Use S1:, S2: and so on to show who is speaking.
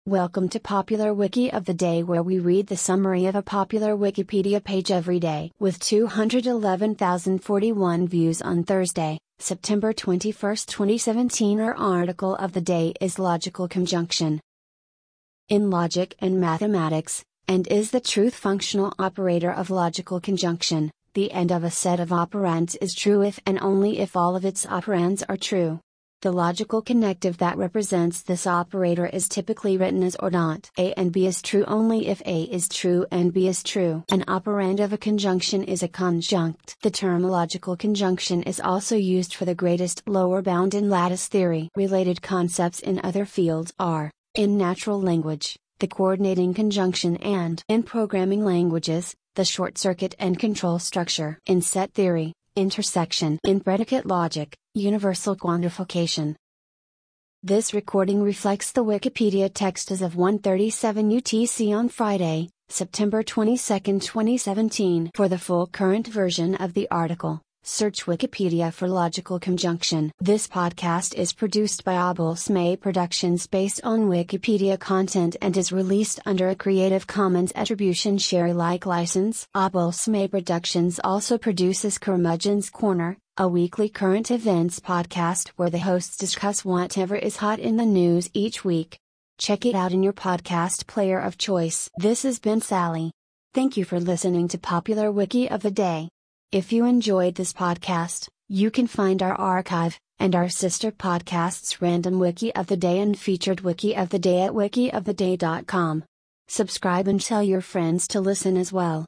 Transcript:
S1: Welcome to Popular Wiki of the Day, where we read the summary of a popular Wikipedia page every day. With 211,041 views on Thursday, September 21, 2017, our article of the day is Logical Conjunction. In logic and mathematics, and is the truth functional operator of logical conjunction. The end of a set of operands is true if and only if all of its operands are true. The logical connective that represents this operator is typically written as or not. A and B is true only if A is true and B is true. An operand of a conjunction is a conjunct. The term logical conjunction is also used for the greatest lower bound in lattice theory. Related concepts in other fields are, in natural language, the coordinating conjunction, and in programming languages, the short circuit and control structure. In set theory, intersection. In predicate logic, universal quantification. This recording reflects the Wikipedia text as of 1:37 UTC on Friday, September 22, 2017. For the full current version of the article, search Wikipedia for logical conjunction. This podcast is produced by Abel Smay Productions based on Wikipedia content and is released under a Creative Commons Attribution Share Alike license. Abel Smay Productions also produces Curmudgeon's Corner, a weekly current events podcast where the hosts discuss whatever is hot in the news each week. Check it out in your podcast player of choice. This has been Sally. Thank you for listening to Popular Wiki of the Day. If you enjoyed this podcast, you can find our archive, and our sister podcasts Random Wiki of the Day and Featured Wiki of the Day at wikioftheday.com. Subscribe and tell your friends to listen as well.